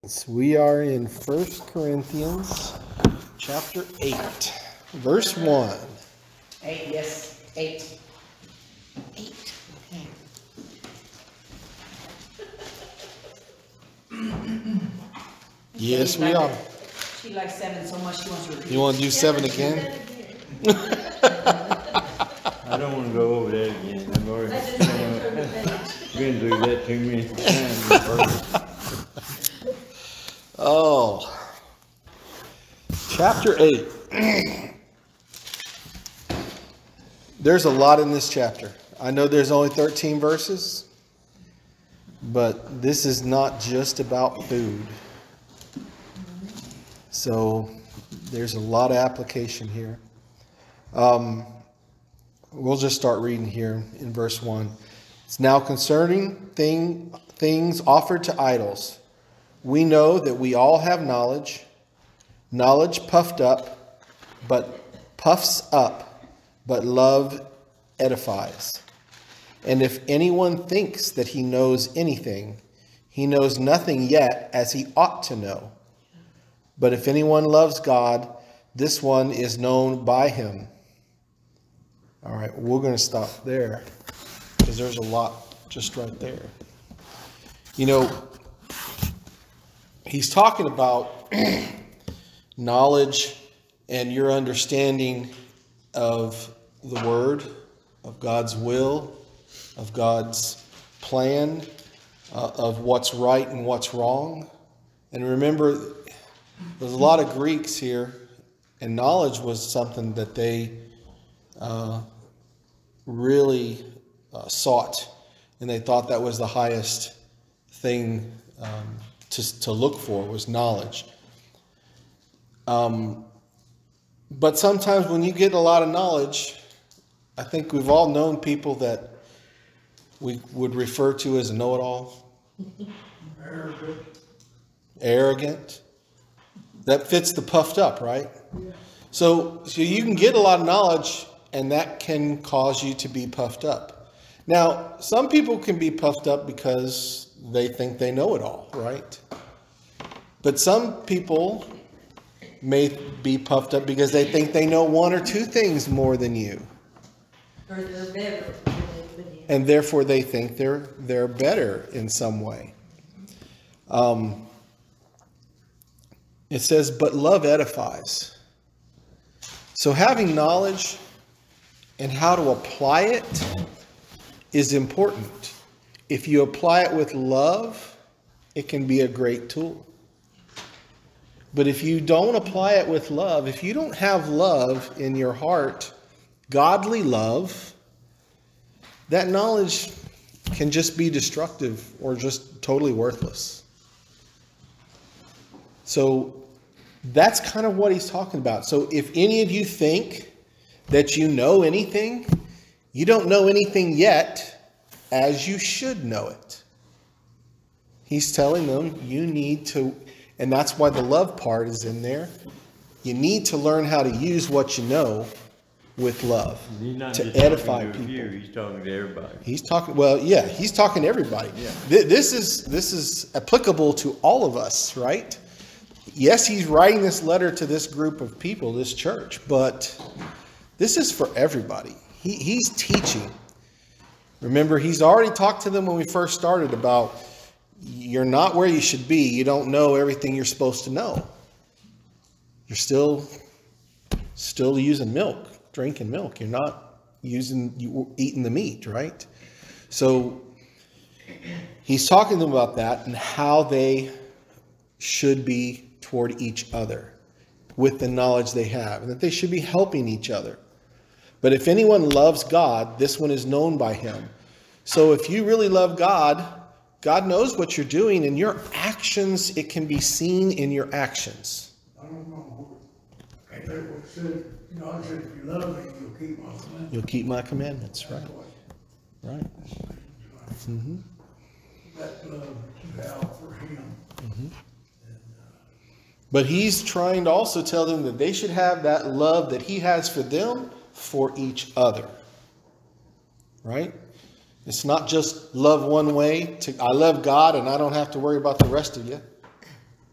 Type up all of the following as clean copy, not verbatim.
We are in 1 Corinthians chapter 8, verse 1. 8, yes, 8. 8. Yes, we are. She likes 7 so much she wants to repeat. You want to do 7 again? I don't want to go over that again. I've already been through that too many times. Oh, chapter 8. There's a lot in this chapter. I know there's only 13 verses, but this is not just about food. So there's a lot of application here. We'll just start reading here in verse 1. It's now concerning things offered to idols. We know that we all have knowledge. Knowledge puffs up, but love edifies. And if anyone thinks that he knows anything, he knows nothing yet as he ought to know. But if anyone loves God, this one is known by him. All right, we're going to stop there because there's a lot just right there. You know, he's talking about knowledge and your understanding of the Word, of God's will, of God's plan, of what's right and what's wrong. And remember, there's a lot of Greeks here, and knowledge was something that they really sought, and they thought that was the highest thing to look for, was knowledge. But sometimes when you get a lot of knowledge, I think we've all known people that we would refer to as a know-it-all. Arrogant. That fits the puffed up, right? Yeah. So you can get a lot of knowledge, and that can cause you to be puffed up. Now, some people can be puffed up because they think they know it all, right? But some people may be puffed up because they think they know one or two things more than you. Or they're better than you. And therefore they think they're better in some way. It says, but love edifies. So having knowledge and how to apply it is important. If you apply it with love, it can be a great tool. But if you don't apply it with love, if you don't have love in your heart, godly love, that knowledge can just be destructive or just totally worthless. So that's kind of what he's talking about. So if any of you think that you know anything, you don't know anything yet as you should know it. He's telling them you need to, and that's why the love part is in there. You need to learn how to use what you know with love to edify people. He's talking to everybody. He's talking to everybody. Yeah. This is applicable to all of us, right? Yes, he's writing this letter to this group of people, this church, but this is for everybody. He's teaching. Remember, he's already talked to them when we first started about you're not where you should be. You don't know everything you're supposed to know. You're still using milk, drinking milk. You're not eating the meat, right? So he's talking to them about that and how they should be toward each other with the knowledge they have, and that they should be helping each other. But if anyone loves God, this one is known by him. So if you really love God, God knows what you're doing, and your actions, it can be seen in your actions. I don't know. God said, if you love me, you'll keep my commandments. You'll keep my commandments, right? Right. Mm-hmm. That love you have for him. Mm-hmm. But he's trying to also tell them that they should have that love that he has for them for each other. Right? It's not just love one way. I love God and I don't have to worry about the rest of you.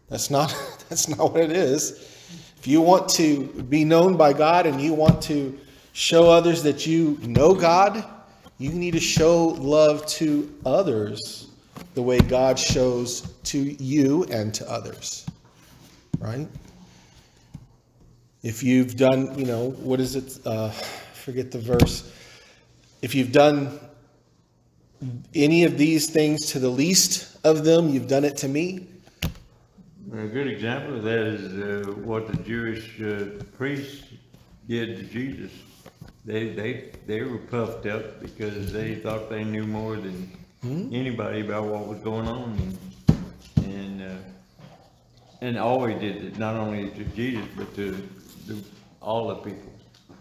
That's not what it is. If you want to be known by God and you want to show others that you know God, you need to show love to others the way God shows to you and to others. Right? If you've done, what is it? Forget the verse. If you've done any of these things to the least of them, you've done it to me. A good example of that is what the Jewish priests did to Jesus. They were puffed up because they thought they knew more than anybody about what was going on, and always did it, not only to Jesus but to all the people.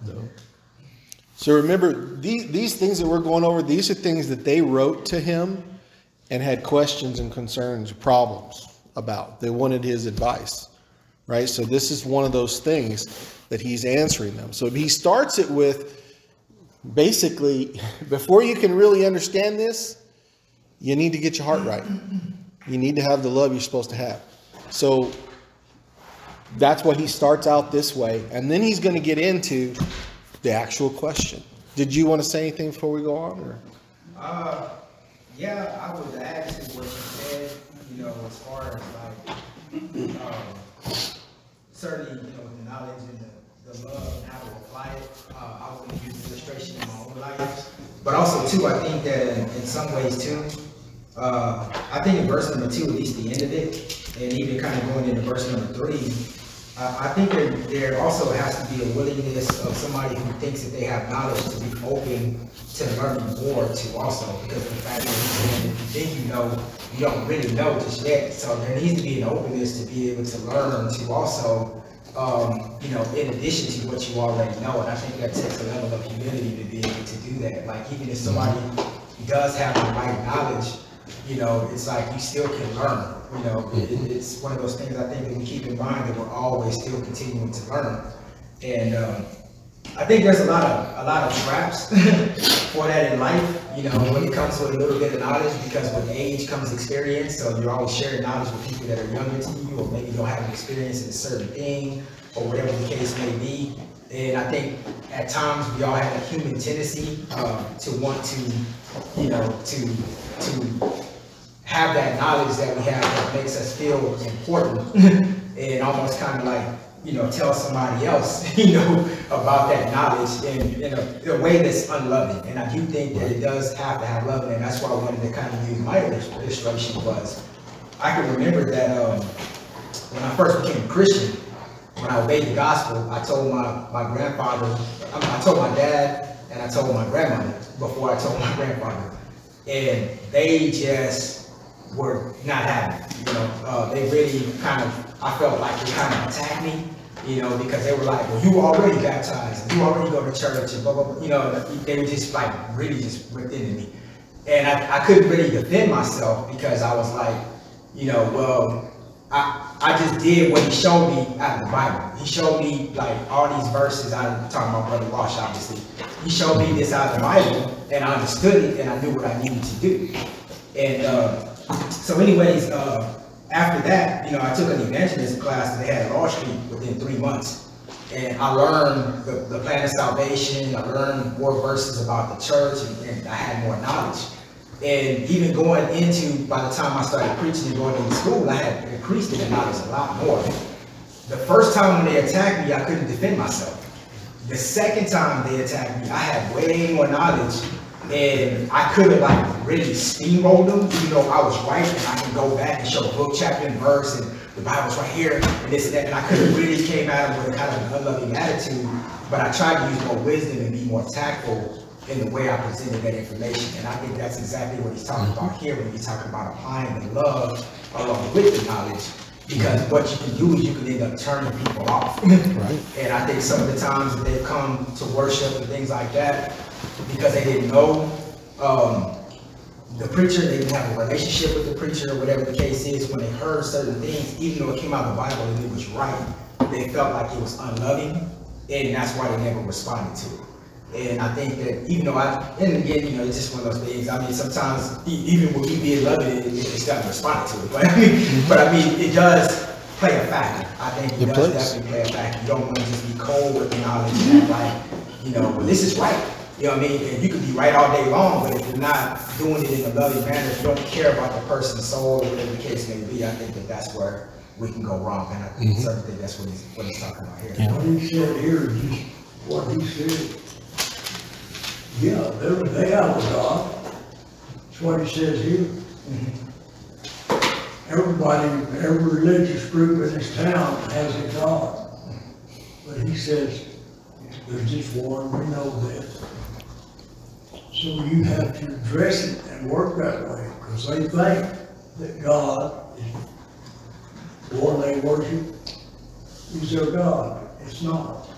So remember, these things that we're going over, these are things that they wrote to him and had questions and concerns, problems about. They wanted his advice, right? So this is one of those things that he's answering them. So he starts it with, basically, before you can really understand this, you need to get your heart right. You need to have the love you're supposed to have. So that's why he starts out this way. And then he's going to get into the actual question. Did you want to say anything before we go on? Or? Yeah, I would add to what you said, as far as certainly, the knowledge and the love and how to apply it. I want to use illustration in my own life. But also, too, I think that in some ways, too, I think in verse number 2, at least the end of it, and even kind of going into verse number 3, I think there also has to be a willingness of somebody who thinks that they have knowledge to be open to learning more too also, because the fact that if you think you know, you don't really know just yet. So there needs to be an openness to be able to learn to also, in addition to what you already know. And I think that takes a level of humility to be able to do that. Like even if somebody does have the right knowledge, it's like you still can learn. It's one of those things I think that we keep in mind, that we're always still continuing to learn. And I think there's a lot of traps for that in life, when it comes to a little bit of knowledge, because with age comes experience. So you're always sharing knowledge with people that are younger to you, or maybe don't have an experience in a certain thing, or whatever the case may be. And I think at times we all have a human tendency to want to have that knowledge that we have that makes us feel important and almost kind of like, tell somebody else, about that knowledge in a way that's unloving. And I do think that it does have to have love, and that's why I wanted to kind of use my illustration was, I can remember that when I first became a Christian, when I obeyed the gospel, I told my grandfather, I told my dad, and I told my grandmother before I told my grandfather. And they just were not having it, They really I felt like they kind of attacked me, because they were like, well, you already baptized, and you already go to church, and blah, blah, blah, they were just like, really just ripped into me. And I couldn't really defend myself, because I was like, well, I just did what he showed me out of the Bible. He showed me like all these verses. I'm talking about Brother Walsh, obviously. He showed me this out of the Bible, and I understood it, and I knew what I needed to do. And so anyways, after that, I took an evangelism class that they had at Law Street within 3 months. And I learned the plan of salvation. I learned more verses about the church, and I had more knowledge. And even going into, by the time I started preaching and going into school, I had increased in the knowledge a lot more. The first time when they attacked me, I couldn't defend myself. The second time they attacked me, I had way more knowledge, and I could have like really steamrolled them, even though I was right, and I can go back and show book, chapter, and verse, and the Bible's right here, and this and that, and I could have really came at them with kind of an unloving attitude, but I tried to use more wisdom and be more tactful in the way I presented that information. And I think that's exactly what he's talking about here when he's talking about applying the love along with the knowledge, because what you can do is you can end up turning people off. Right. And I think some of the times that they've come to worship and things like that, because they didn't know the preacher, they didn't have a relationship with the preacher, or whatever the case is, when they heard certain things, even though it came out of the Bible and it was right, they felt like it was unloving, and that's why they never responded to it. And I think that even though and again, it's just one of those things. I mean, sometimes even with me being loving, it doesn't respond to it. But I mean, it does play a factor. I think it It does plays. definitely play a factor. You don't want to just be cold with the knowledge that, like, you know, well, this is right. You know what I mean? And you could be right all day long, but if you're not doing it in a loving manner, if you don't care about the person's soul, whatever the case may be, I think that that's where we can go wrong. And I certainly think that's what he's talking about here. What he said here is just what he said. Yeah, they have a God. That's what he says here. Everybody, every religious group in this town has a God. But he says, there's just one, we know this. So you have to address it and work that way, because they think that God is the one they worship, is their God. It's not.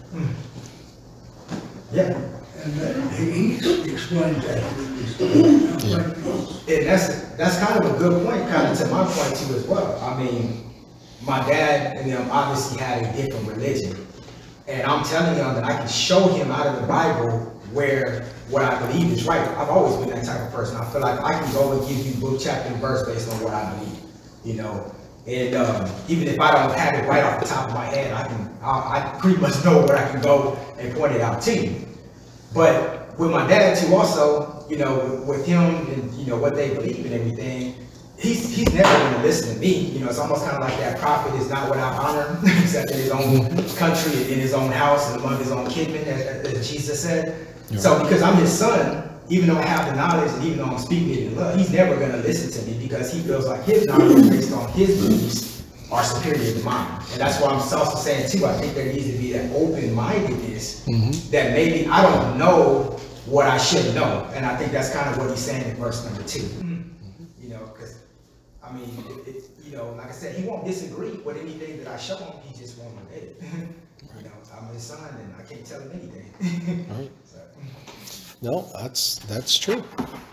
Yeah. And then he explained that in his thing. And that's kind of a good point, kind of to my point too as well. I mean, my dad and them obviously had a different religion. And I'm telling y'all that I can show him out of the Bible where what I believe is right. I've always been that type of person. I feel like I can go and give you book, chapter, and verse based on what I believe, you know. And even if I don't have it right off the top of my head, I pretty much know where I can go and point it out to you. But with my dad too also, you know, with him and, you know, what they believe and everything, he's never going to listen to me. You know, it's almost kind of like that prophet is not without honor, except in his own country, in his own house, and among his own kidmen, as Jesus said. Yeah. So because I'm his son, even though I have the knowledge and even though I'm speaking it in love, he's never going to listen to me because he feels like his knowledge based on his beliefs are superior to mine. And that's why I'm also saying too, I think there needs to be that open-mindedness that maybe I don't know what I should know. And I think that's kind of what he's saying in verse number 2. You know, because, I mean, you know, like I said, he won't disagree with anything that I show him, he just won't obey it. You know, I'm his son and I can't tell him anything. Right. So. No, that's true.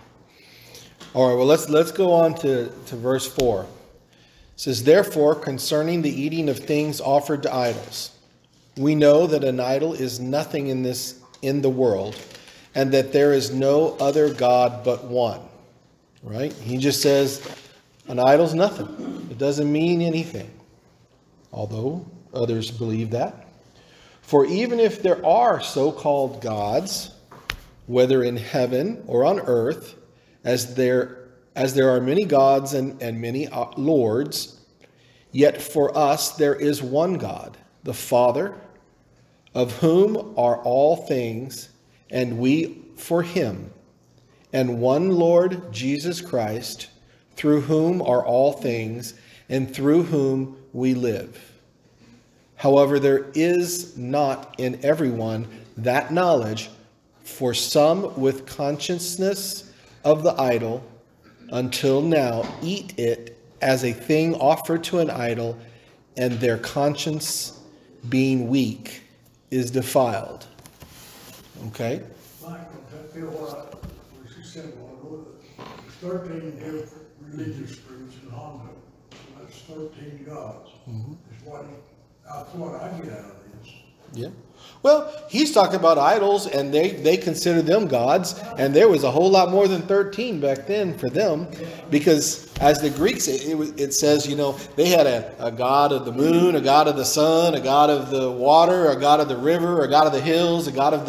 All right, well, let's go on to verse 4. It says, therefore, concerning the eating of things offered to idols, we know that an idol is nothing in the world, and that there is no other God but one. Right? He just says an idol's nothing. It doesn't mean anything. Although others believe that. For even if there are so-called gods, whether in heaven or on earth, as there are many gods and many lords, yet for us there is one God, the Father, of whom are all things, and we for him, and one Lord Jesus Christ, through whom are all things, and through whom we live. However, there is not in everyone that knowledge, for some with consciousness of the idol, until now eat it as a thing offered to an idol, and their conscience, being weak, is defiled. Okay? Michael, I feel what she said, there's 13 different religious groups in Honda. That's 13 gods. That's what I get out of this. Yeah. Well, he's talking about idols, and they consider them gods, and there was a whole lot more than 13 back then for them, because as the Greeks, it says, you know, they had a god of the moon, a god of the sun, a god of the water, a god of the river, a god of the hills, a god of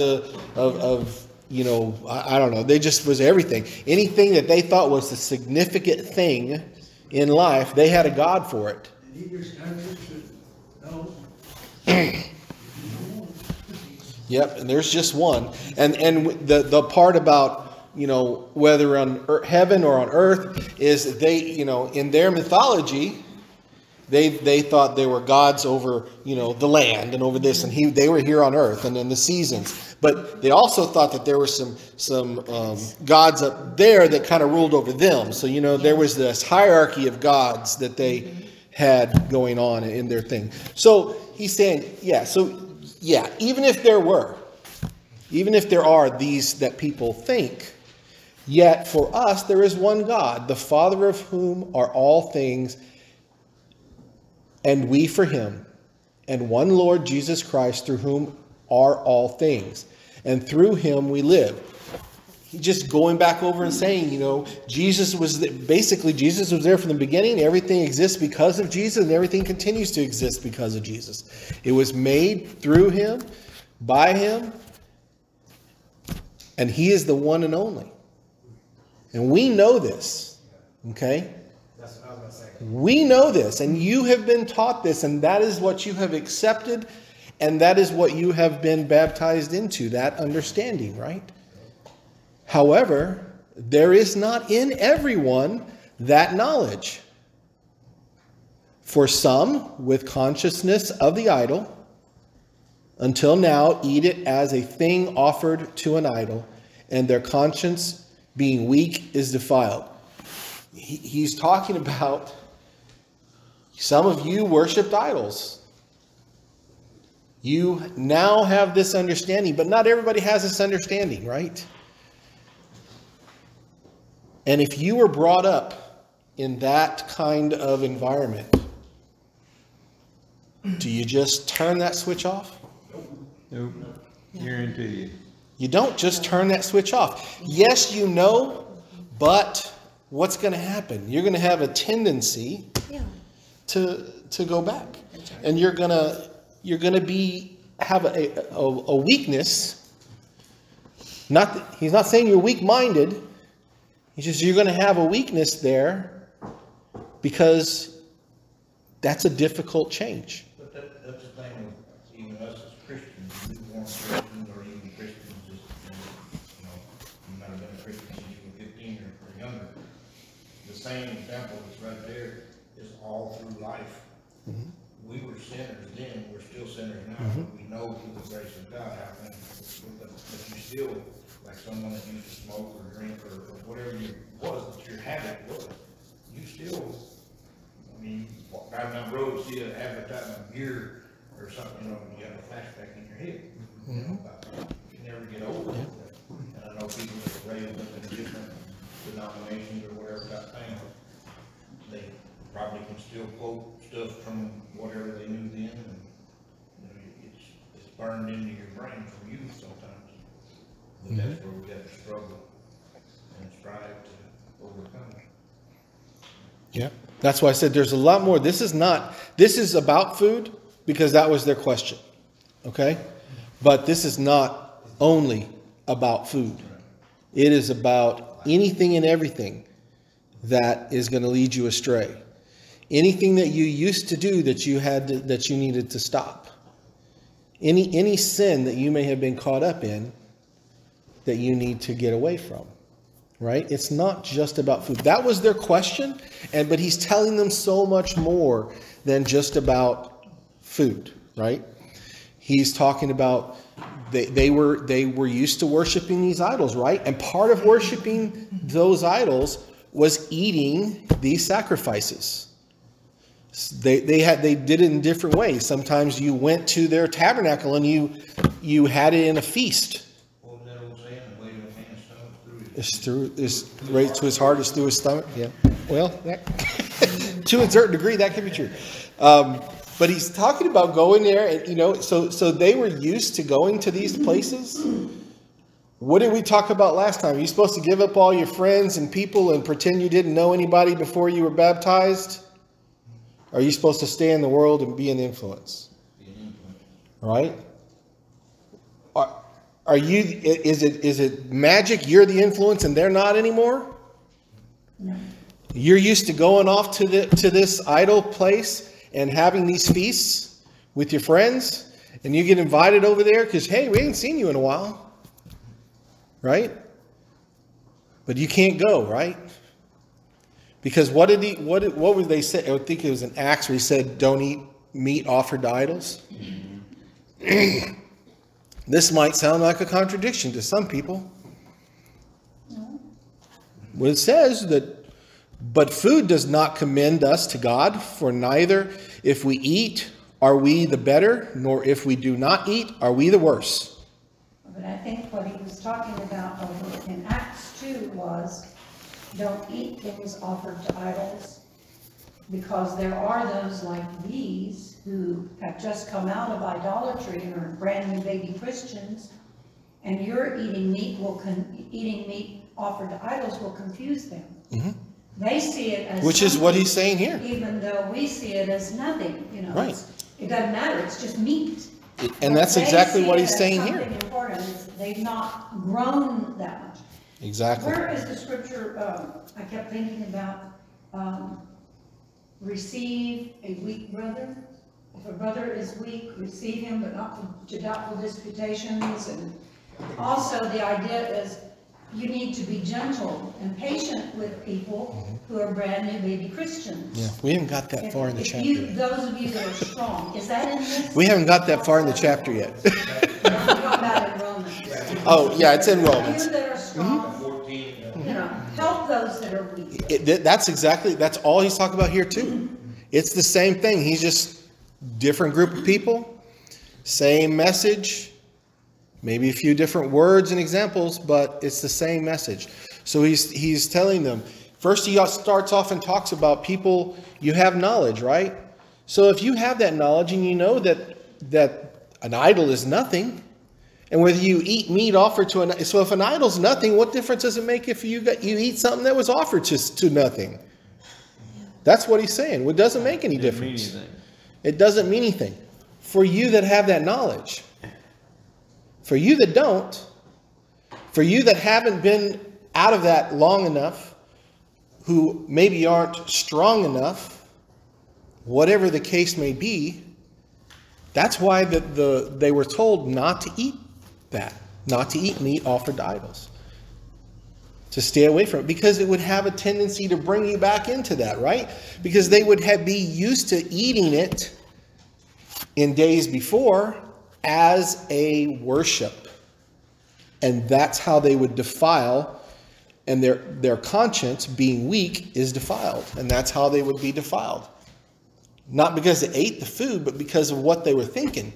you know, I don't know. They just was everything. Anything that they thought was a significant thing in life, they had a god for it. Did he just no? Yep, and there's just one. And the part about, you know, whether on heaven or on earth is they, you know, in their mythology, they thought they were gods over, you know, the land and over this, and they were here on earth and in the seasons. But they also thought that there were some gods up there that kind of ruled over them. So, you know, there was this hierarchy of gods that they had going on in their thing. So he's saying, even if there are these that people think, yet for us there is one God, the Father of whom are all things, and we for him, and one Lord Jesus Christ, through whom are all things, and through him we live. just going back over and saying, Jesus was there from the beginning. Everything exists because of Jesus, and everything continues to exist because of Jesus. It was made through him, by him, and he is the one and only. And we know this, okay? That's what I was gonna say. We know this, and you have been taught this, and that is what you have accepted, and that is what you have been baptized into, that understanding, right? However, there is not in everyone that knowledge. For some, with consciousness of the idol, until now eat it as a thing offered to an idol, and their conscience, being weak, is defiled. He's talking about some of you worshipped idols. You now have this understanding, but not everybody has this understanding, right? And if you were brought up in that kind of environment, do you just turn that switch off? Nope, guarantee you. You don't just turn that switch off. Yes, but what's going to happen? You're going to have a tendency to go back, and you're going to have a weakness. He's not saying you're weak-minded. He's just you're going to have a weakness there because that's a difficult change. But that's the thing with even us as Christians, lukewarm Christians or even Christians, just, you might have been a Christian since you were 15 or younger. The same example that's right there is all through life. Mm-hmm. We were sinners then, we're still sinners now, but we know through the grace of God how things, but you still, like someone that used to smoke or drink or whatever you was, that your habit was, you still, you walk down that road, see an advertisement of beer or something, you have a flashback in your head. About that. You can never get over it. And I know people that are raised up in different denominations or whatever that thing, they probably can still quote stuff from whatever they knew then, and it's burned into your brain from youth sometimes. But that's where we got to struggle and strive to overcome it. Yeah. That's why I said there's a lot more. This is about food because that was their question. Okay? But this is not only about food. It is about anything and everything that is going to lead you astray. Anything that you used to do that you needed to stop. Any sin that you may have been caught up in that you need to get away from. Right? It's not just about food. That was their question, but he's telling them so much more than just about food, right? He's talking about they were used to worshiping these idols, right? And part of worshiping those idols was eating these sacrifices. They did it in different ways. Sometimes you went to their tabernacle and you had it in a feast. What was that old saying? The weight of a man's stomach It's right to his heart, is through his stomach. Yeah. Well, to a certain degree, that could be true. But he's talking about going there, and so they were used to going to these places. What did we talk about last time? Are you supposed to give up all your friends and people and pretend you didn't know anybody before you were baptized? Or are you supposed to stay in the world and be an influence? Right? Are you? Is it magic? You're the influence and they're not anymore? No. You're used to going off to this idol place and having these feasts with your friends, and you get invited over there because, hey, we ain't seen you in a while, right? But you can't go, right? Because what would they say? I think it was in Acts where he said, "Don't eat meat offered to idols." This might sound like a contradiction to some people. No. Well, it says that, but food does not commend us to God, for neither if we eat are we the better, nor if we do not eat are we the worse. But I think what he was talking about over in Acts 2 was, don't eat things offered to idols, because there are those like these who have just come out of idolatry and are brand new baby Christians, and you're eating meat eating meat offered to idols will confuse them. They see it as Which is what something, he's saying here. even though we see it as nothing, you know. Right. It doesn't matter, it's just meat. And that's But they exactly see what it he's as saying here. something important. They've not grown that much. Exactly. Where is the scripture, I kept thinking about, receive a weak brother? If a brother is weak, receive him, but not to doubtful disputations. And also the idea is you need to be gentle and patient with people who are brand new baby Christians. Yeah, we haven't got that far in the If chapter you, yet. those of you that are strong, is that in this? We haven't got that far in the chapter yet. I'm talking about in Romans. Oh, yeah, it's in Romans. You that are strong, 14, you know, help those that are weak. That's all he's talking about here too. It's the same thing. He's just different group of people, same message, maybe a few different words and examples, but it's the same message. So he's telling them, first he starts off and talks about people, you have knowledge, right? So if you have that knowledge and you know that an idol is nothing, and whether you eat meat offered to an, so if an idol's nothing, what difference does it make if you eat something that was offered to nothing? That's what he's saying. It doesn't make any Didn't mean difference. anything. It doesn't mean anything. For you that have that knowledge, for you that don't, for you that haven't been out of that long enough, who maybe aren't strong enough, whatever the case may be, that's why they were told not to eat that, not to eat meat offered to idols. To stay away from it, because it would have a tendency to bring you back into that, right? Because they would be used to eating it in days before as a worship. And that's how they would defile, and their conscience, being weak, is defiled. And that's how they would be defiled. Not because they ate the food, but because of what they were thinking.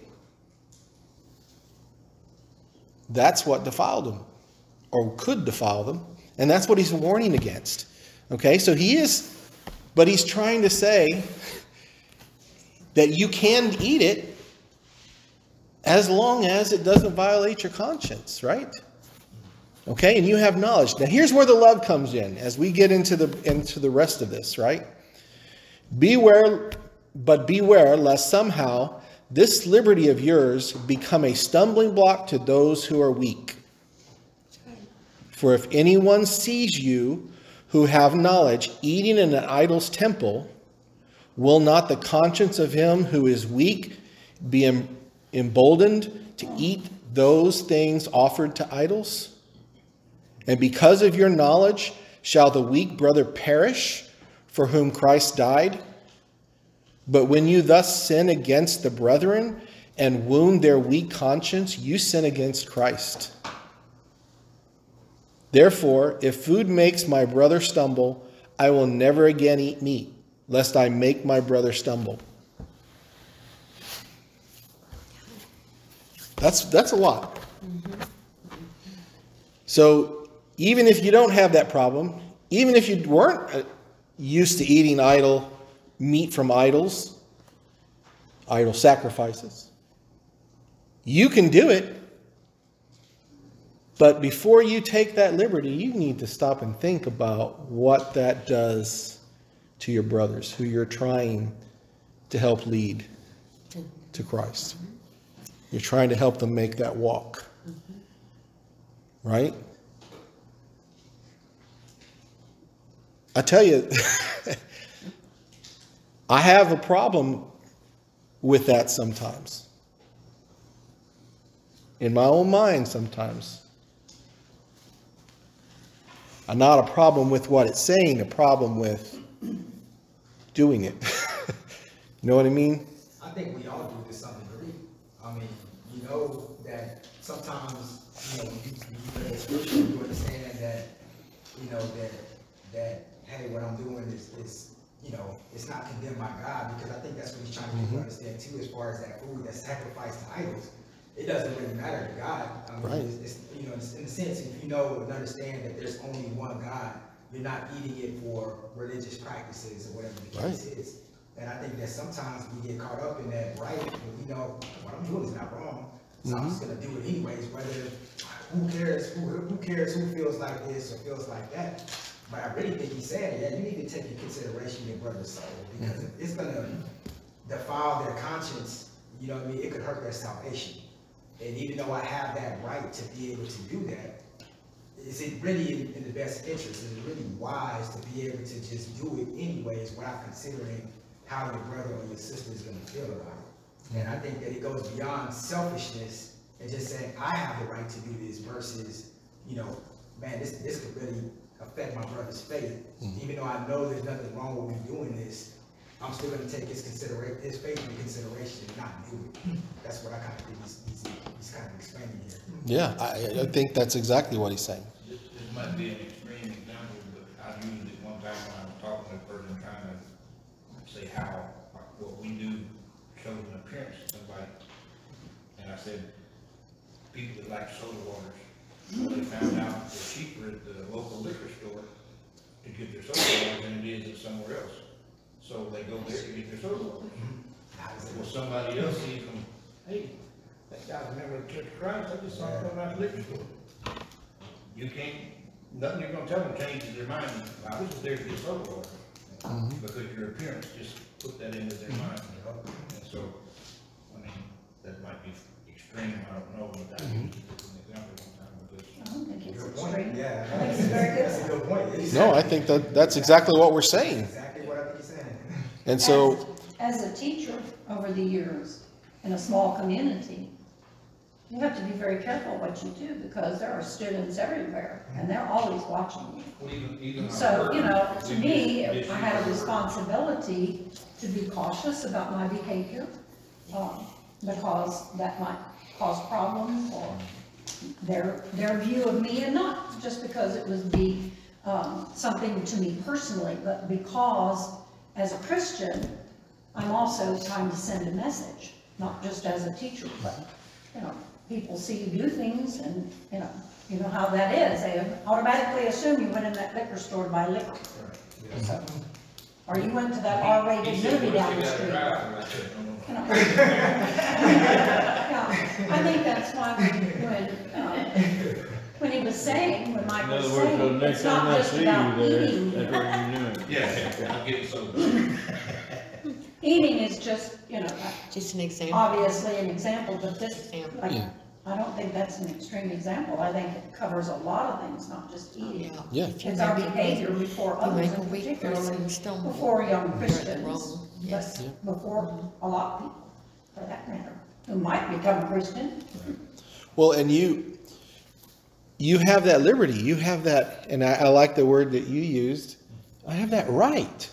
That's what defiled them, or could defile them. And that's what he's warning against. Okay, so but he's trying to say that you can eat it as long as it doesn't violate your conscience, right? Okay, and you have knowledge. Now here's where the love comes in as we get into the rest of this, right? Beware lest somehow this liberty of yours become a stumbling block to those who are weak. For if anyone sees you who have knowledge eating in an idol's temple, will not the conscience of him who is weak be emboldened to eat those things offered to idols? And because of your knowledge, shall the weak brother perish for whom Christ died? But when you thus sin against the brethren and wound their weak conscience, you sin against Christ. Therefore, if food makes my brother stumble, I will never again eat meat, lest I make my brother stumble. That's a lot. So even if you don't have that problem, even if you weren't used to eating meat from idols, idol sacrifices, you can do it. But before you take that liberty, you need to stop and think about what that does to your brothers who you're trying to help lead to Christ. You're trying to help them make that walk. Right? I tell you, I have a problem with that sometimes. In my own mind sometimes. Not a problem with what it's saying, a problem with doing it. You know what I mean? I think we all do to some degree. I mean, you know that sometimes, when you read the scripture, you understand that, that hey, what I'm doing is it's not condemned by God, because I think that's what he's trying to get you to understand too, as far as that food that's sacrificed to idols. It doesn't really matter to God. I mean, Right. it's in a sense, if you know and understand that there's only one God, you're not eating it for religious practices or whatever the case is. And I think that sometimes we get caught up in that, right? And we know what I'm doing is not wrong, So I'm just gonna do it anyways, whether, who cares who feels like this or feels like that. But I really think he's saying, yeah, you need to take into consideration your brother's soul, because if it's gonna defile their conscience, you know what I mean, it could hurt their salvation. And even though I have that right to be able to do that, is it really in the best interest? Is it really wise to be able to just do it anyways without considering how your brother or your sister is gonna feel about it? And I think that it goes beyond selfishness and just saying, I have the right to do this versus, you know, man, this could really affect my brother's faith. Even though I know there's nothing wrong with me doing this, I'm still gonna take his faith into consideration and not do it. That's what I kind of think he's kind of explaining here. Yeah, I think that's exactly what he's saying. This might be an extreme example, but I used it one time when I was talking to a person trying to say how what we do shows an appearance to somebody. And I said, people that like soda waters, they found out they're cheaper at the local liquor store to get their soda waters than it is at somewhere else. So they go there to get their soda waters. Well, somebody else sees them, hey, that guy's a member of the Church of Christ, I just saw him come out of the liquor store. You can't, nothing you're gonna tell them changes their mind. I was there to get soda water. Because your appearance just put that into their mind, you know? And so, I mean, that might be extreme, I don't know, but I used it as an example one time because. I don't think it's Good point. extreme. Yeah, I think it's very good. that's a good point. No, I think that's exactly what we're saying. Exactly what I think he's saying. And so, As a teacher over the years in a small community, you have to be very careful what you do because there are students everywhere and they're always watching you. Well, even So, you know, to me, I had a responsibility to be cautious about my behavior, because that might cause problems or their view of me, and not just because it would be something to me personally, but because as a Christian, I'm also trying to send a message, not just as a teacher, but, you know, people see you do things and, you know how that is. They automatically assume you went in that liquor store to buy liquor. So, or you went to that R-rated movie down the street. You know. Yeah, I think that's why when he was saying, when Mike In was other words, the saying, next it's time not I just see you about there, eating. that's what you're doing. Yeah, I'm getting soda. Eating is just, Just an example. obviously an example, but this, Example. like, Yeah. I don't think that's an extreme example. I think it covers a lot of things, not just eating. Yeah. If you It's our make a behavior weak- before you others, make a and weak particularly person stumble. before young You're at the Christians, wrong- but yes. before a lot of people, for that matter, who might become a Christian. well, and you have that liberty. You have that, and I like the word that you used. I have that right.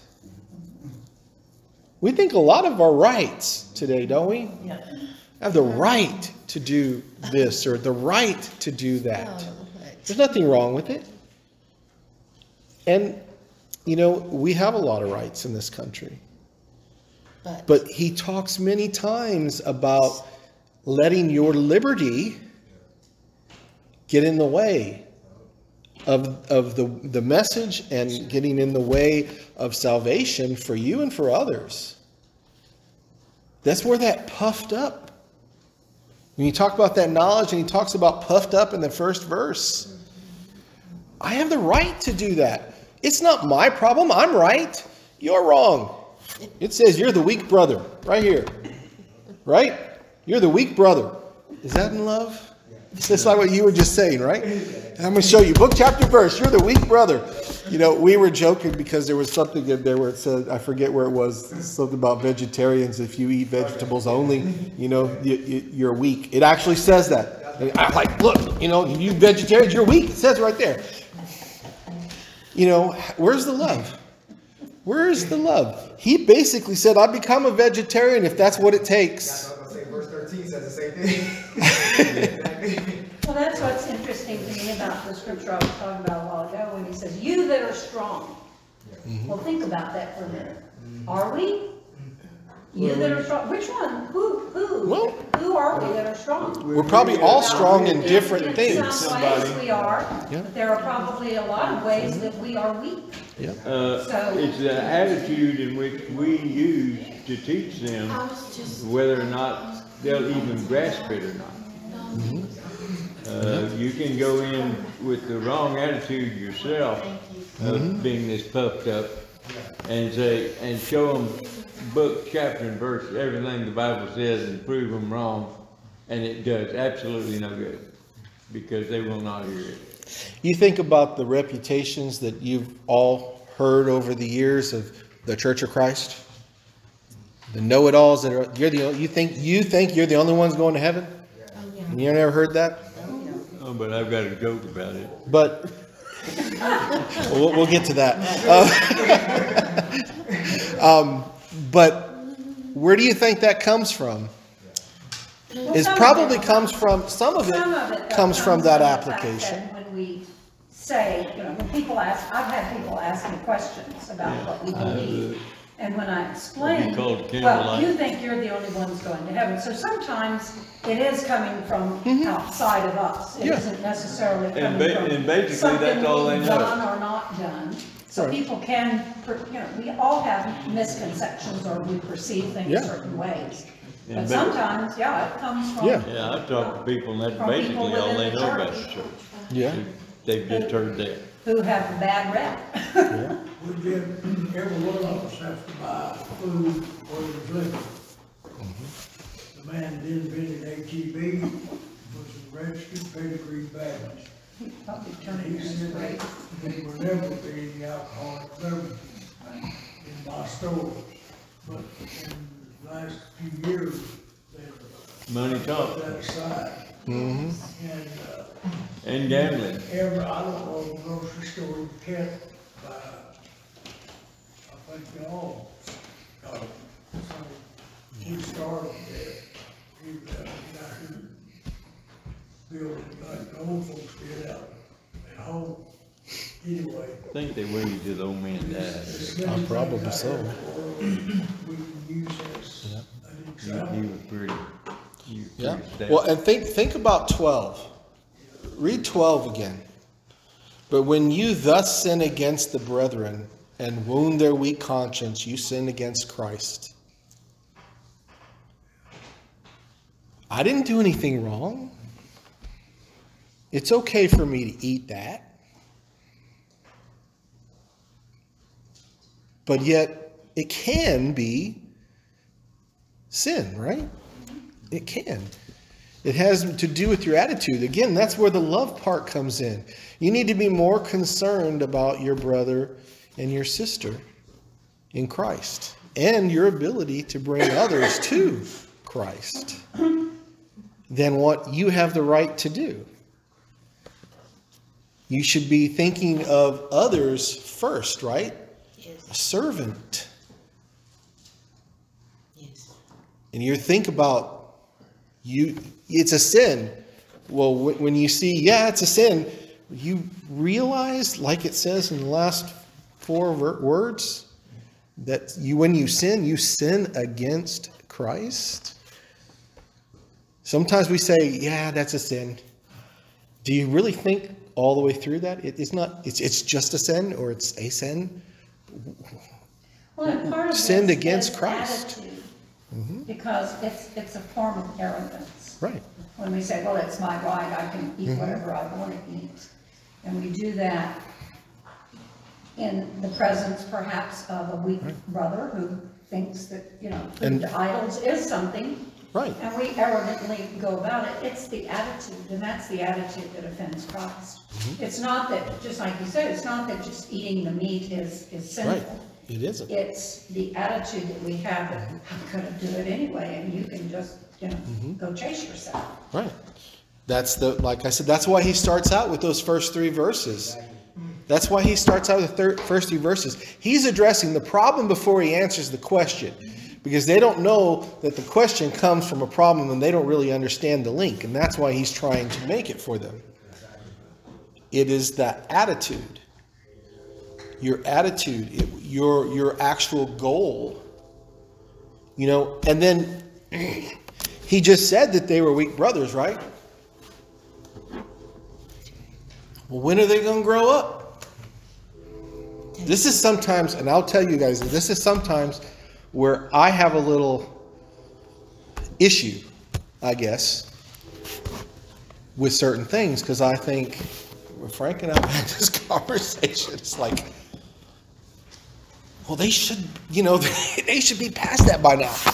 We think a lot of our rights today, don't we? Yeah. I have the right to do this or the right to do that. Oh, but- There's nothing wrong with it. And, we have a lot of rights in this country. But he talks many times about letting your liberty get in the way of the message and getting in the way of salvation for you and for others. That's where that puffed up. When you talk about that knowledge, and he talks about puffed up in the first verse, I have the right to do that. It's not my problem. I'm right. You're wrong. It says you're the weak brother right here. Right? You're the weak brother. Is that in love? It's just like what you were just saying, right? And I'm going to show you book, chapter, verse. You're the weak brother. We were joking because there was something in there where it said, I forget where it was, something about vegetarians. If you eat vegetables only, you're weak. It actually says that. And I'm like, look, you vegetarians, you're weak. It says right there. Where's the love? Where's the love? He basically said, I become a vegetarian if that's what it takes. That's what I was gonna say, verse 13 says the same thing. Well, that's what's interesting to me about the scripture I was talking about a while ago, when he says, you that are strong. Well, think about that for a minute. Are we? You that are strong, which one? Well- Who are we that are strong? We're probably all strong in different In things. some ways we are, Yeah. but there are probably a lot of ways that we are weak. So- It's the attitude in which we use to teach them whether or not they'll even grasp it or not. You can go in with the wrong attitude yourself of being this puffed up and say, and show them book, chapter, and verse, everything the Bible says and prove them wrong, and it does absolutely no good because they will not hear it. You think about the reputations that you've all heard over the years of the Church of Christ, the know-it-alls that are, you think you're the only ones going to heaven? You never heard that? Oh, but I've got a joke about it. But we'll get to that. But where do you think that comes from? It probably comes from, some of it comes from that the fact application. that when we say, when people ask, I've had people ask me questions about what we believe. And when I explain, called well, candlelight. you think you're the only ones going to heaven. So sometimes it is coming from outside of us. It Yeah. isn't necessarily And coming from and basically, something that's all they we've know. done or not done. So Right. people can, we all have misconceptions or we perceive things Yeah. certain ways. And But ba- sometimes, it comes from. Yeah. Yeah, I talk to people, and that's From people basically all they within the know about the church. church. Yeah. They've just heard that. Who have a bad rep. We did, every one of us have to buy food where he was living. The man that invented ATV was a registered pedigree Baptist. Probably And turning he his said grave. they were never be any alcoholic beverages in my stores. But in the last few years, they've Money put talk that aside. Mm-hmm. And, and gambling. I don't know the grocery store you can't buy, I think they all got it. So we started there, we got here, building like the old folks did out at home. Anyway. I think they waited till the old man died. there's many Probably things out so. there we can use as an He example. was pretty. Yeah. Well, and think about 12. Read 12 again. But when you thus sin against the brethren and wound their weak conscience, you sin against Christ. I didn't do anything wrong. It's okay for me to eat that. But yet, it can be sin, right? It can. It has to do with your attitude. Again, that's where the love part comes in. You need to be more concerned about your brother and your sister in Christ and your ability to bring others to Christ than what you have the right to do. You should be thinking of others first, right? Yes. A servant. Yes. And you think about it's a sin. Well, when you see, it's a sin, you realize, like it says in the last 4 words, that when you sin against Christ. Sometimes we say, that's a sin. Do you really think all the way through that? It's not, it's just a sin, or it's a sin? Well, and part of Sinned this against is Christ. attitude, because it's a form of arrogance. Right. When we say, well, it's my right, I can eat whatever I want to eat. And we do that in the presence perhaps of a weak brother who thinks that, food And- to idols is something. Right. And we arrogantly go about it. It's the attitude, and that's the attitude that offends Christ. It's not that, just like you said, it's not that just eating the meat is sinful. Right. It isn't. It's the attitude that we have that I'm gonna do it anyway, and you can just, go chase yourself. Right. Like I said, that's why he starts out with those first 3 verses. That's why he starts out with the first 3 verses. He's addressing the problem before he answers the question. Because they don't know that the question comes from a problem and they don't really understand the link. And that's why he's trying to make it for them. It is that attitude. Your attitude, your actual goal. And then he just said that they were weak brothers, right? Well, when are they going to grow up? This is sometimes, and I'll tell you guys, this is sometimes where I have a little issue, I guess. with certain things, because I think when Frank and I had this conversation, it's like, well, they should, they should be past that by now.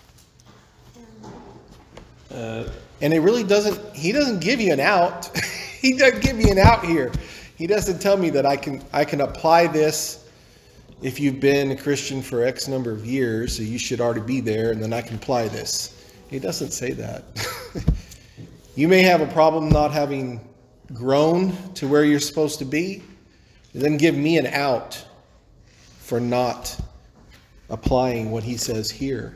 And it really doesn't, he doesn't give you an out. He doesn't give me an out here. He doesn't tell me that I can apply this. If you've been a Christian for X number of years, so you should already be there, and then I can apply this. He doesn't say that. You may have a problem not having grown to where you're supposed to be. It doesn't give me an out for not applying what he says here.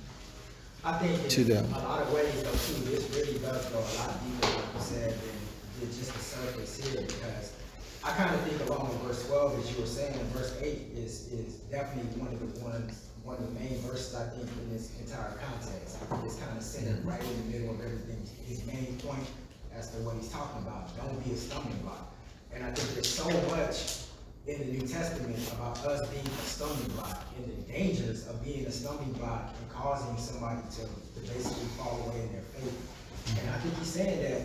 I think To them. in a lot of ways, though, too, this really does go a lot deeper, like you said, than just the surface here, because I kind of think along with verse 12, as you were saying, verse 8 is definitely one of the main verses, I think, in this entire context. I think it's kind of centered right in the middle of everything. His main point as to what he's talking about, don't be a stumbling block. And I think there's so much in the New Testament about us being a stumbling block and the dangers of being a stumbling block and causing somebody to basically fall away in their faith. And I think he's saying that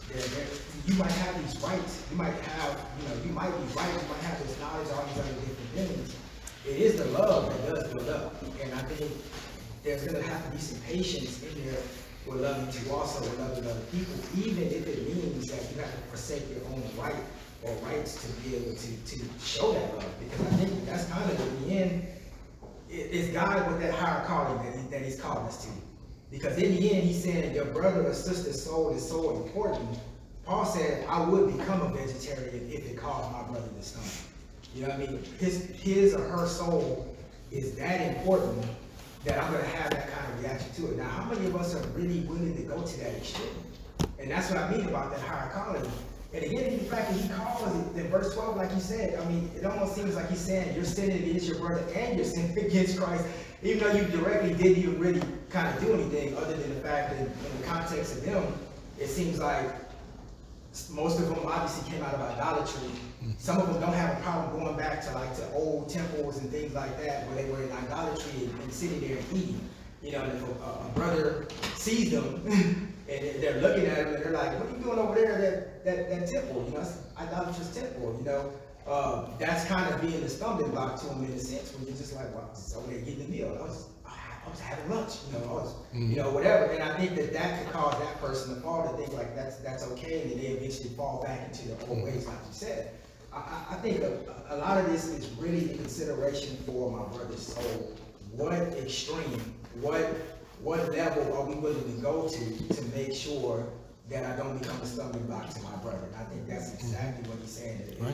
you might have these rights, you might have, you might be right, you might have this knowledge, all these other different things. It is the love that does build up. And I think there's gonna have to be some patience in there with loving you also and loving other people, even if it means that you have to forsake your own right or rights to be able to show that love. Because I think that's kind of in the end, it's God with that higher calling that he's called us to. Because in the end, he's saying that your brother or sister's soul is so important. Paul said, I would become a vegetarian if it caused my brother to stumble. You know what I mean? His or her soul is that important that I'm going to have that kind of reaction to it. Now, how many of us are really willing to go to that extreme? And that's what I mean about that higher calling. And again, the fact that he calls it in verse 12, like he said, I mean, it almost seems like he's saying you're sinning against your brother and you're sinning against Christ, even though you directly didn't even really kind of do anything other than the fact that in the context of them, it seems like most of them obviously came out of idolatry. Some of them don't have a problem going back to old temples and things like that where they were in idolatry and sitting there and eating. And if a brother sees them and they're looking at him and they're like, what are you doing over there at that temple? It's idolatrous temple, that's kind of being a stumbling block to them in a sense when you're just like, well, it's over there getting the meal. I was having lunch, whatever. And I think that could cause that person to fall to think like that's okay, and then they eventually fall back into their old ways, like you said. I think a lot of this is really in consideration for my brother's soul. What extreme, what level are we willing to go to make sure that I don't become a stumbling block to my brother? And I think that's exactly what he's saying. Right.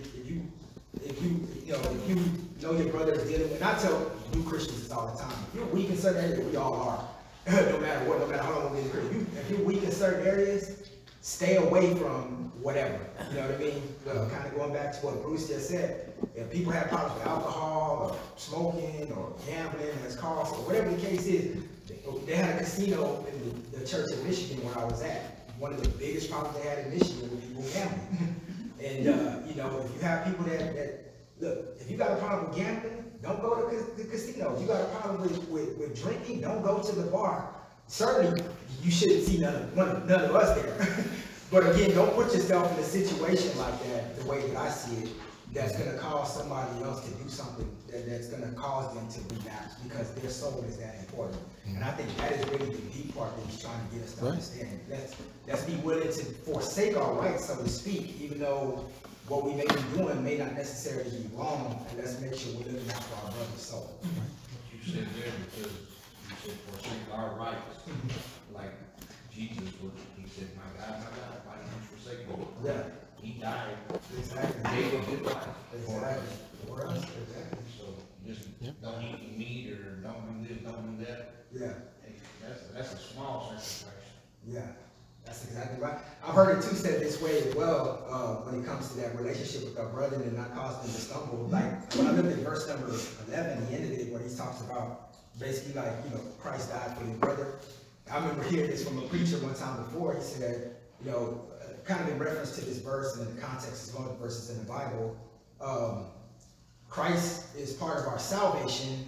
If you know your brother is dealing with, and I tell new Christians this all the time, if you're weak in certain areas, we all are, no matter what, no matter how long we've been a Christian, if you're weak in certain areas, stay away from whatever, you know what I mean? Kind of going back to what Bruce just said, if people have problems with alcohol or smoking or gambling as cause or whatever the case is, they had a casino in the church in Michigan where I was at. One of the biggest problems they had in Michigan was people gambling. And if you have people that look, if you got a problem with gambling, don't go to the casino. If you got a problem with drinking, don't go to the bar. Certainly, you shouldn't see none of us there. But again, don't put yourself in a situation like that, the way that I see it, that's going to cause somebody else to do something that's going to cause them to relapse because their soul is that important. And I think that is really the deep part that he's trying to get us to understand. Let's be willing to forsake our rights, so to speak, even though what we may be doing may not necessarily be wrong, and let's make sure we're looking out for our brother's soul. You said there because you said forsake our rights, like Jesus was, he said, my God, why did you forsake me? Yeah. He died. Exactly. Gave up his life. Exactly. For us, exactly. So just don't eat meat or don't do this, don't do that. Yeah. Hey, that's a small sacrifice. Yeah, that's exactly right. I've heard it too said this way as well, when it comes to that relationship with our brother and not causing them to stumble. Like when I looked at verse number 11, he ended it where he talks about basically like, Christ died for his brother. I remember hearing this from a preacher one time before. He said, kind of in reference to this verse and in the context of other verses in the Bible, Christ is part of our salvation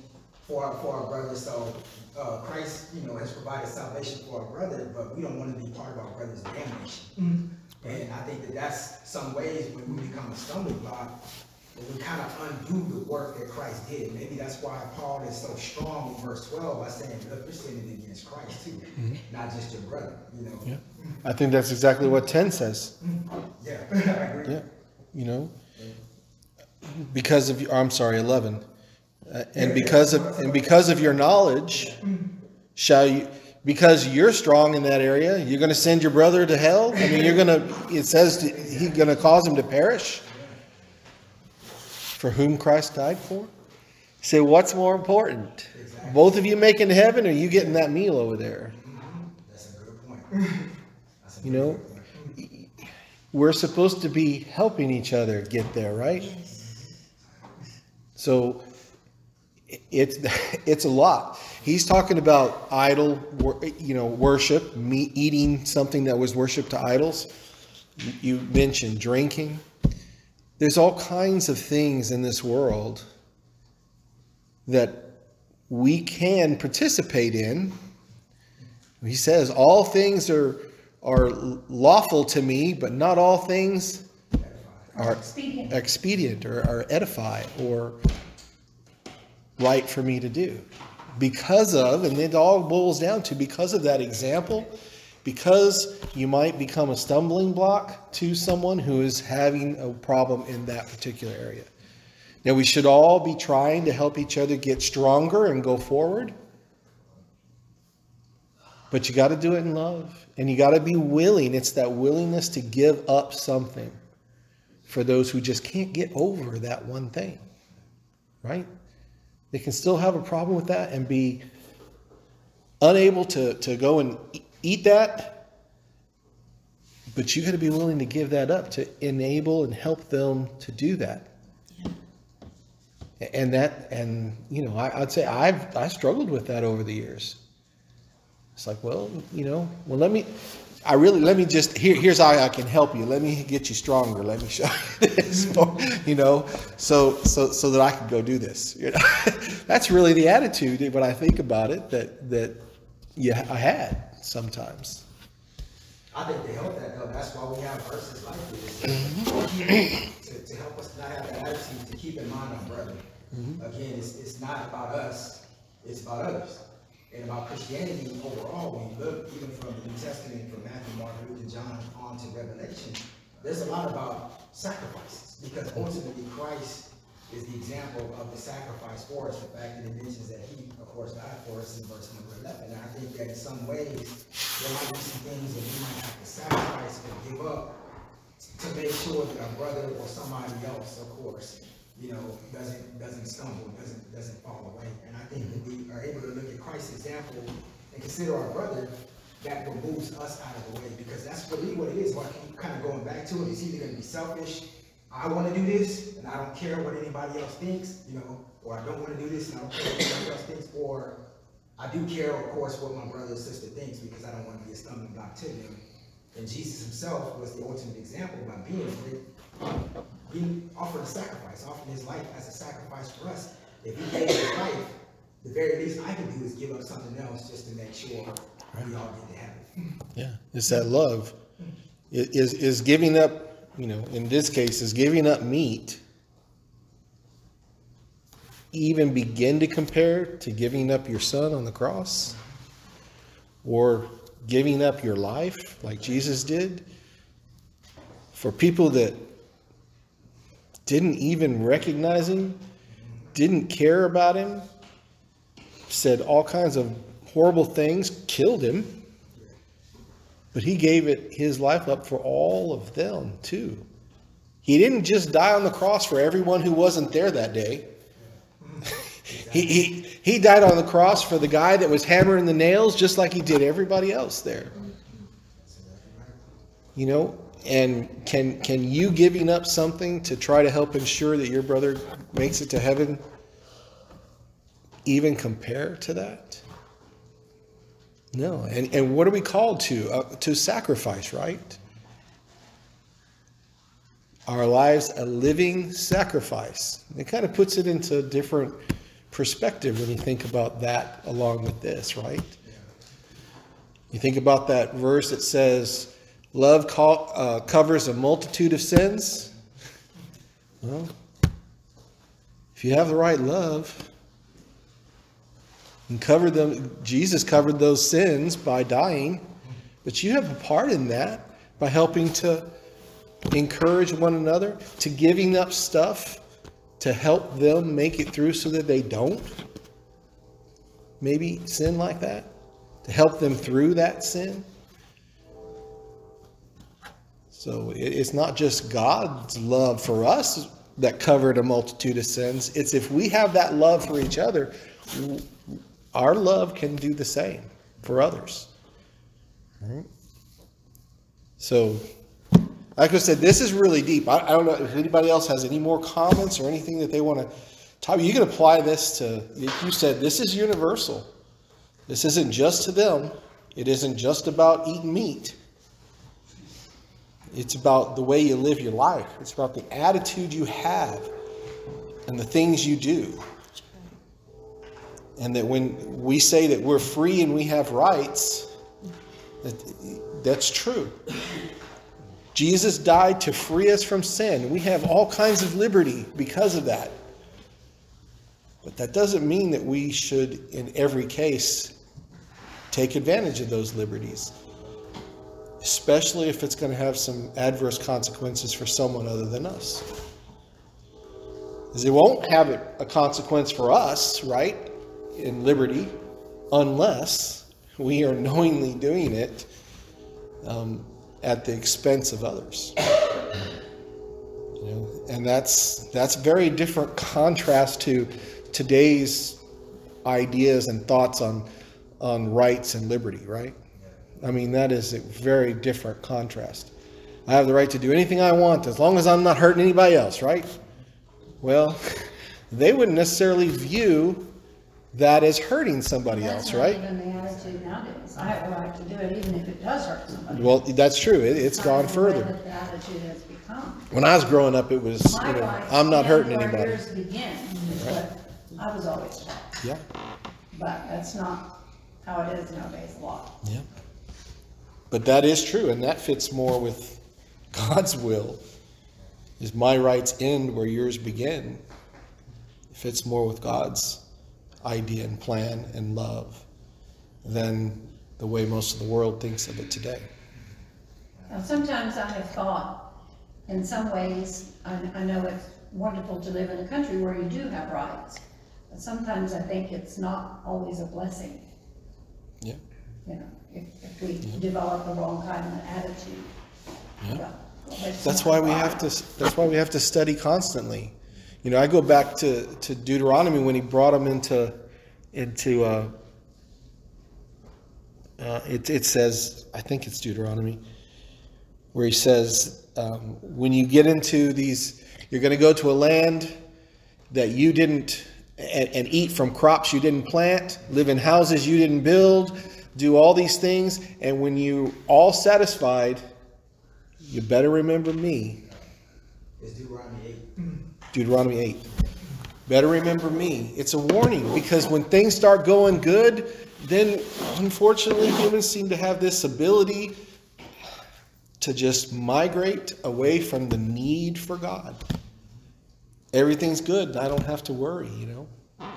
for our brother. So Christ, has provided salvation for our brother, but we don't want to be part of our brother's damnation. And I think that that's some ways when we become a stumbling block, that we kind of undo the work that Christ did. Maybe that's why Paul is so strong in verse 12 by saying, look, you're sinning against Christ too, not just your brother, Yeah. I think that's exactly what 10 says. Yeah, I agree. Yeah. Because of, I'm sorry, 11. And because of your knowledge, shall you, because you're strong in that area, you're going to send your brother to hell? I mean, it says he's going to cause him to perish, for whom Christ died for? Say, what's more important? Exactly. Both of you making heaven, or you getting that meal over there? That's a good point. We're supposed to be helping each other get there, right? So it's a lot. He's talking about idol, worship, eating something that was worship to idols. You mentioned drinking. There's all kinds of things in this world that we can participate in. He says all things are lawful to me, but not all things are expedient or edify or right for me to do. Because of, and it all boils down to, because of that example, because you might become a stumbling block to someone who is having a problem in that particular area. Now, we should all be trying to help each other get stronger and go forward. But you got to do it in love. And you got to be willing. It's that willingness to give up something for those who just can't get over that one thing. Right? They can still have a problem with that and be unable to go and eat that. But you got to be willing to give that up to enable and help them to do that. And I'd say I struggled with that over the years. It's like, let me just, here's how I can help you. Let me get you stronger. Let me show you this, so that I can go do this. That's really the attitude when I think about it that I had sometimes. I think to help that, though, that's why we have verses like this. To help us not have that attitude, to keep in mind our brother. Again, it's not about us, it's about others. And about Christianity overall, when you look even from the New Testament, from Matthew, Mark, Luke, and John on to Revelation, there's a lot about sacrifices. Because ultimately Christ is the example of the sacrifice for us. The fact that it mentions that he, of course, died for us in verse number 11. And I think that in some ways, there might be some things that we might have to sacrifice or give up to make sure that our brother or somebody else, of course, doesn't stumble, doesn't fall away. And I think that we are able to look at Christ's example and consider our brother, that removes us out of the way, because that's really what it is. What I keep kind of going back to it, it's either going to be selfish. I want to do this, and I don't care what anybody else thinks, or I don't want to do this, and I don't care what anybody else thinks, or I do care, of course, what my brother or sister thinks, because I don't want to be a stumbling block to them. And Jesus himself was the ultimate example by being offered a sacrifice, offering his life as a sacrifice for us. If he gave his life, the very least I can do is give up something else just to make sure we all get to heaven. Yeah, it's that love. Is giving up, in this case, is giving up meat even begin to compare to giving up your son on the cross? Or giving up your life like Jesus did? For people that didn't even recognize him, didn't care about him, said all kinds of horrible things, killed him, but he gave his life up for all of them too. He didn't just die on the cross for everyone who wasn't there that day. He died on the cross for the guy that was hammering the nails, just like he did everybody else there. And can you giving up something to try to help ensure that your brother makes it to heaven even compare to that? No. And what are we called to? To sacrifice, right? Our lives a living sacrifice. It kind of puts it into different perspective when you think about that along with this, right? You think about that verse that says, love covers a multitude of sins. Well, if you have the right love, and cover them, Jesus covered those sins by dying, but you have a part in that by helping to encourage one another, to giving up stuff to help them make it through so that they don't maybe sin like that, to help them through that sin. So it's not just God's love for us that covered a multitude of sins. It's if we have that love for each other, our love can do the same for others. All right? So, like I said, this is really deep. I don't know if anybody else has any more comments or anything that they want to talk. You can apply this to, like you said, this is universal. This isn't just to them. It isn't just about eating meat. It's about the way you live your life. It's about the attitude you have and the things you do. And that when we say that we're free and we have rights, that's true. Jesus died to free us from sin. We have all kinds of liberty because of that. But that doesn't mean that we should, in every case, take advantage of those liberties. Especially if it's going to have some adverse consequences for someone other than us. Because it won't have a consequence for us, right, in liberty, unless we are knowingly doing it at the expense of others. You know, and that's very different contrast to today's ideas and thoughts on rights and liberty, right? I mean, that is a very different contrast. I have the right to do anything I want as long as I'm not hurting anybody else, right? Well, they wouldn't necessarily view that as hurting somebody else, right? That's not even the attitude nowadays. I have a right to do it even if it does hurt somebody. Well, that's true. It's gone That's the way further. that the attitude has become. When I was growing up, it was, My rights I'm not hurting end where anybody. yours begin, is what I was always taught. Yeah, But that's not how it is nowadays a lot. yeah. But that is true, and that fits more with God's will. Is my rights end where yours begin? It fits more with God's idea and plan and love than the way most of the world thinks of it today. Now, sometimes I have thought, in some ways, I know it's wonderful to live in a country where you do have rights, but sometimes I think it's not always a blessing. Yeah. You know, if we develop the wrong kind of attitude. Yeah. Well, That's why we have to. That's why we have to study constantly. You know, I go back to Deuteronomy when he brought them into. It says, I think it's Deuteronomy, where he says, when you get into these, you're going to go to a land that you didn't, and eat from crops you didn't plant, live in houses you didn't build, do all these things, and when you all satisfied, you better remember me. It's Deuteronomy 8. Deuteronomy 8. Better remember me. It's a warning, because when things start going good, then unfortunately humans seem to have this ability to just migrate away from the need for God. Everything's good. I don't have to worry, you know.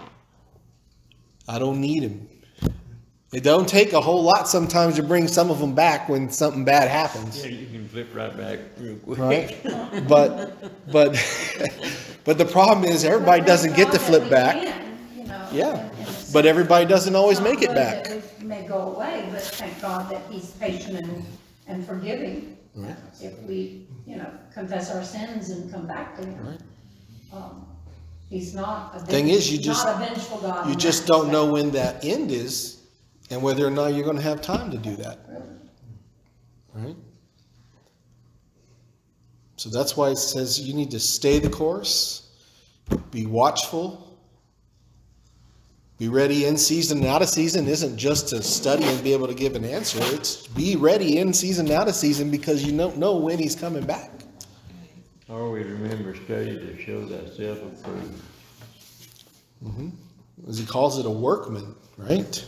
I don't need him. It don't take a whole lot sometimes to bring some of them back when something bad happens. Yeah, you can flip right back real quick. Right? But the problem is everybody doesn't get to flip back. Yeah. But everybody doesn't always make it back. It may go away, but thank God that he's patient and forgiving. Right. If we, confess our sins and come back to him. Right. He's not a Thing is, you just- not a vengeful God. You in just that don't know respect. when that end is and whether or not you're going to have time to do that. Right? So that's why it says you need to stay the course, be watchful, be ready in season and out of season. Isn't just to study and be able to give an answer. It's be ready in season and out of season, because you don't know when he's coming back. Always remember, study to show thyself approved. as he calls it, a workman, right?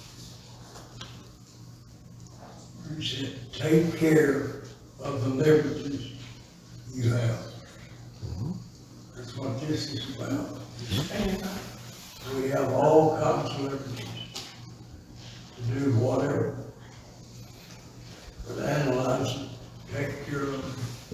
He said, take care of the liberties you have. That's what this is about. We have all kinds of liberties to do whatever. But analyze it, take care of it.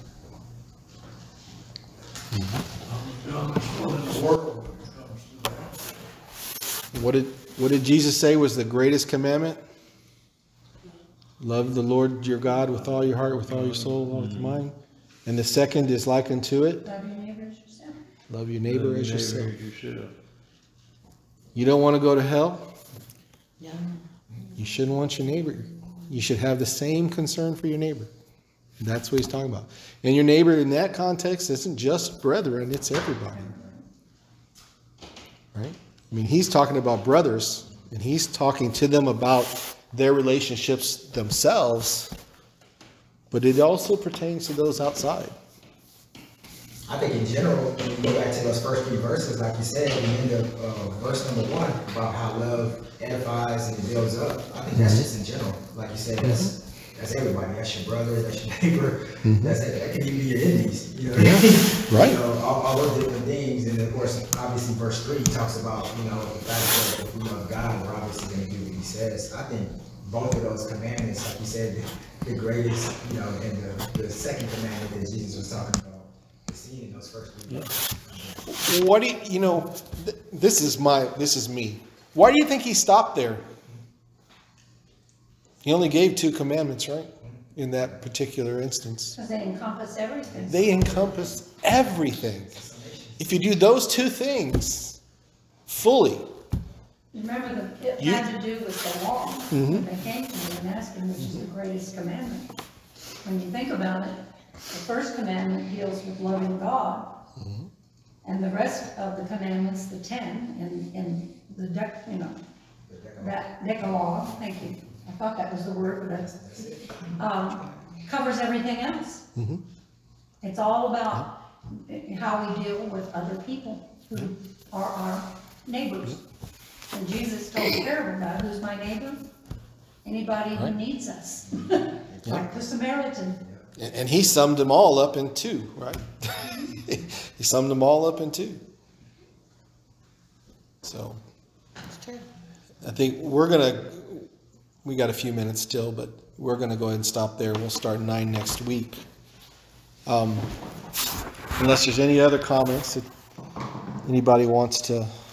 I'm the dumbest one in the world when it comes to that. What did Jesus say was the greatest commandment? Love the Lord your God with all your heart, with all your soul, all your mind. And the second is like unto it. Love your neighbor as yourself. Love your neighbor as yourself. Yourself. You don't want to go to hell? No. You shouldn't want your neighbor. You should have the same concern for your neighbor. That's what he's talking about. And your neighbor in that context isn't just brethren, it's everybody. Right? I mean, he's talking about brothers, and he's talking to them about their relationships themselves, but it also pertains to those outside. I think in general, when you go back to those first 3 verses, like you said, at the end of verse number 1, about how love edifies and it builds up. I think that's just in general. Like you said, that's everybody. That's your brother, that's your neighbor, that can even be your enemies. You know what I mean? Right. You know, all those different things. And of course, obviously, verse 3 talks about, you know, the fact that if we love God, we're obviously going to do what he says. I think both of those commandments, like you said, the greatest, you know, and the second commandment that Jesus was talking about, seen in those first 3 verses. What do you know, this is me. Why do you think he stopped there? He only gave 2 commandments, right? In that particular instance. Because they encompass everything. They encompass everything. If you do those 2 things fully, Remember, it had to do with the law. They came to me and asked him, which is the greatest commandment. When you think about it, the first commandment deals with loving God. And the rest of the commandments, the 10, in the that Decalogue, thank you. I thought that was the word, but that's, covers everything else. It's all about how we deal with other people who are our neighbors. And Jesus told the parable about who's my neighbor? Anybody who needs us. Like the Samaritan. and he summed them all up in 2, right? He summed them all up in 2. So, That's true. I think we got a few minutes still, but we're going to go ahead and stop there. We'll start 9 next week. Unless there's any other comments that anybody wants to